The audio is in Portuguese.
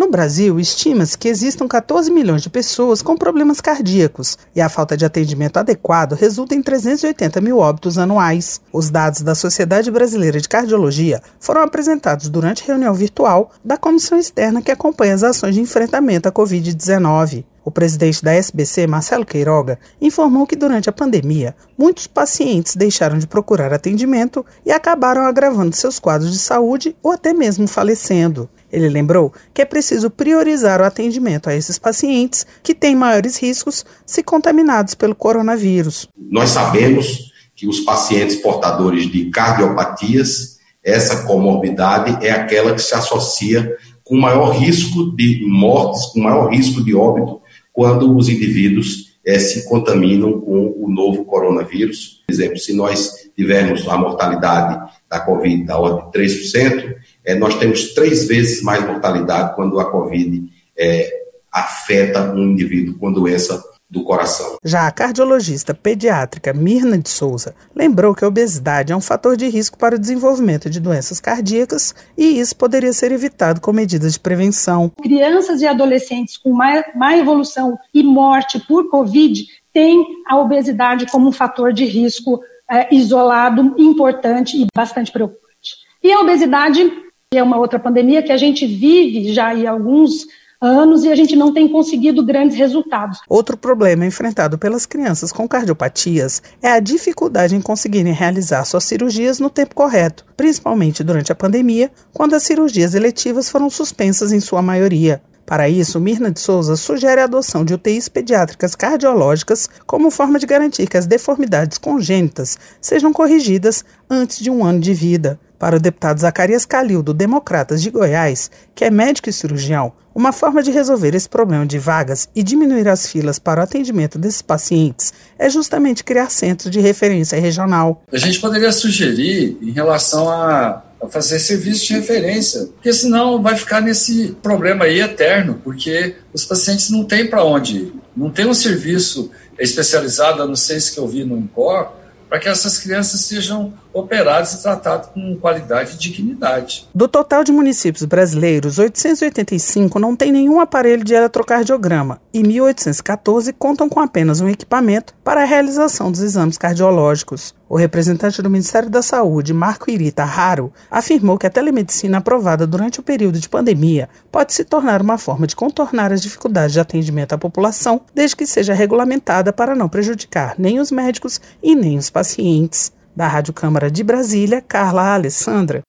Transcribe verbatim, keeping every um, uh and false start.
No Brasil, estima-se que existam quatorze milhões de pessoas com problemas cardíacos e a falta de atendimento adequado resulta em trezentos e oitenta mil óbitos anuais. Os dados da Sociedade Brasileira de Cardiologia foram apresentados durante reunião virtual da comissão externa que acompanha as ações de enfrentamento à covid dezenove. O presidente da S B C, Marcelo Queiroga, informou que durante a pandemia, muitos pacientes deixaram de procurar atendimento e acabaram agravando seus quadros de saúde ou até mesmo falecendo. Ele lembrou que é preciso priorizar o atendimento a esses pacientes que têm maiores riscos se contaminados pelo coronavírus. Nós sabemos que os pacientes portadores de cardiopatias, essa comorbidade é aquela que se associa com maior risco de mortes, com maior risco de óbito, quando os indivíduos eh, se contaminam com o novo coronavírus. Por exemplo, se nós tivermos a mortalidade da Covid da ordem de três por cento, eh, nós temos três vezes mais mortalidade quando a Covid eh, afeta um indivíduo com doença do coração. Já a cardiologista pediátrica Mirna de Souza lembrou que a obesidade é um fator de risco para o desenvolvimento de doenças cardíacas e isso poderia ser evitado com medidas de prevenção. Crianças e adolescentes com má, má evolução e morte por Covid têm a obesidade como um fator de risco é, isolado, importante e bastante preocupante. E a obesidade é uma outra pandemia que a gente vive já há alguns anos e a gente não tem conseguido grandes resultados. Outro problema enfrentado pelas crianças com cardiopatias é a dificuldade em conseguirem realizar suas cirurgias no tempo correto, principalmente durante a pandemia, quando as cirurgias eletivas foram suspensas em sua maioria. Para isso, Mirna de Souza sugere a adoção de U T Is pediátricas cardiológicas como forma de garantir que as deformidades congênitas sejam corrigidas antes de um ano de vida. Para o deputado Zacarias Calil, do Democratas de Goiás, que é médico e cirurgião, uma forma de resolver esse problema de vagas e diminuir as filas para o atendimento desses pacientes é justamente criar centros de referência regional. A gente poderia sugerir em relação a fazer serviço de referência, porque senão vai ficar nesse problema aí eterno, porque os pacientes não têm para onde ir, não tem um serviço especializado, a não ser esse que eu vi no INCOR, para que essas crianças sejam operadas e tratadas com qualidade e dignidade. Do total de municípios brasileiros, oitocentos e oitenta e cinco não têm nenhum aparelho de eletrocardiograma e mil oitocentos e catorze contam com apenas um equipamento para a realização dos exames cardiológicos. O representante do Ministério da Saúde, Marco Irita Haro, afirmou que a telemedicina aprovada durante o período de pandemia pode se tornar uma forma de contornar as dificuldades de atendimento à população, desde que seja regulamentada para não prejudicar nem os médicos e nem os pacientes. Da Rádio Câmara de Brasília, Carla Alessandra.